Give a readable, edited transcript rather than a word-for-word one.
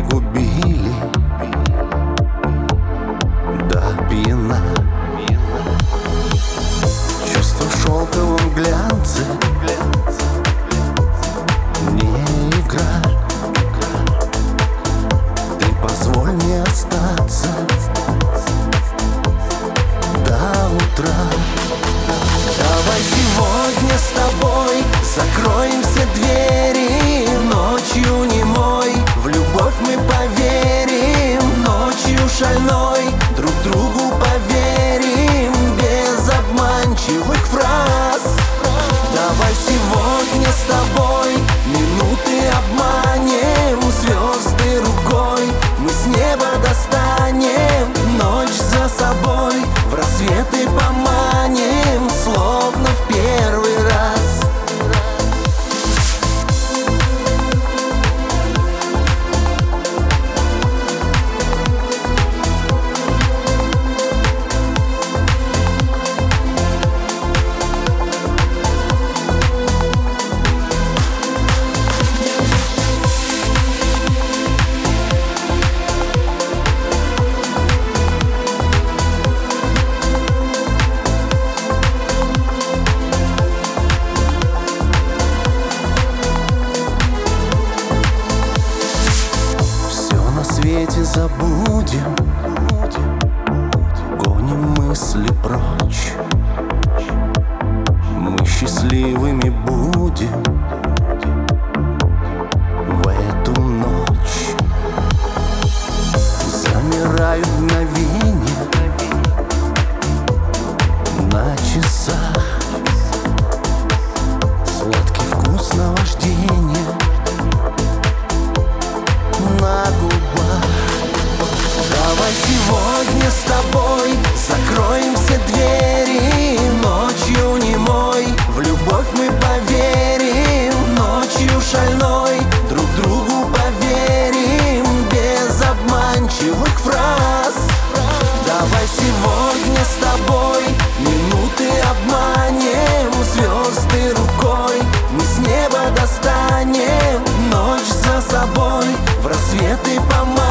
пригубили до пьяна. Чувство в шелковом глянце не игра. Ты позволь мне остаться до утра. Давай сегодня с тобой закроем все двери. Ночью немой в любовь мы поверим. Ночью шальной друг другу поверим. Без обманчивых фраз. Давай сегодня с тобой минуты обманем. Звезды рукой мы с неба достанем. Ночь за собой в рассветы поманим, словно в первый раз. Забудем, гоним мысли прочь. Мы счастливыми будем в эту ночь. Замирают мгновения на часах. Сладкий вкус наваждения на губах. Давай сегодня с тобой закроем все двери. Ночью немой в любовь мы поверим. Ночью шальной друг другу поверим. Без обманчивых фраз. Давай сегодня с тобой минуты обманем. Звезды рукой мы с неба достанем. Ночь за собой в рассветы поманим.